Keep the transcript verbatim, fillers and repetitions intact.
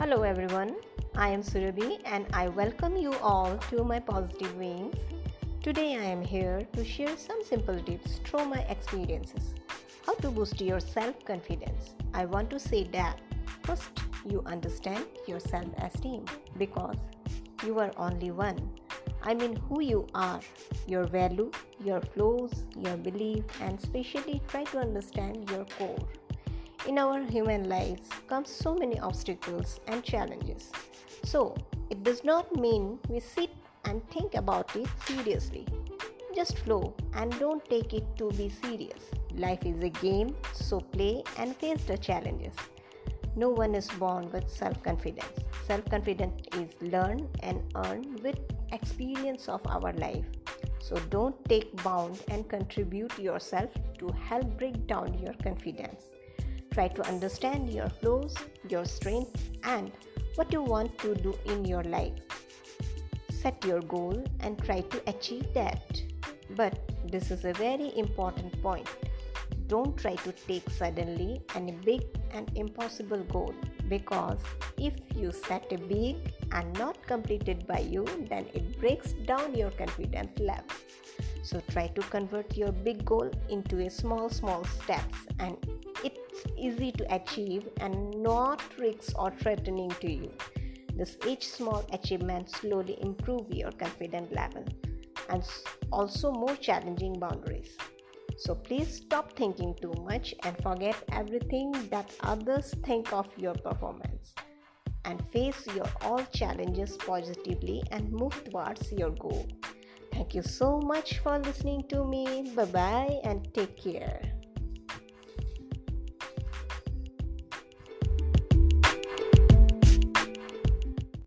Hello everyone, I am Surabhi and I welcome you all to my positive wings. Today I am here to share some simple tips through my experiences. How to boost your self-confidence. I want to say that first you understand your self-esteem because you are only one. I mean who you are, your value, your flaws, your belief, and especially try to understand your core. In our human lives comes so many obstacles and challenges. So, it does not mean we sit and think about it seriously. Just flow and don't take it to be serious. Life is a game, so play and face the challenges. No one is born with self-confidence. Self-confidence is learned and earned with experience of our life. So don't take bound and contribute yourself to help break down your confidence. Try to understand your flaws, your strengths, and what you want to do in your life. Set your goal and try to achieve that. But this is a very important point. Don't try to take suddenly any big and impossible goal, because if you set a big and not completed by you, then it breaks down your confidence level. So try to convert your big goal into a small small steps, and it's easy to achieve and not risks or threatening to you. This each small achievement slowly improve your confidence level and also more challenging boundaries. So please stop thinking too much and forget everything that others think of your performance, and face your all challenges positively and move towards your goal. Thank you so much for listening to me. Bye bye and take care.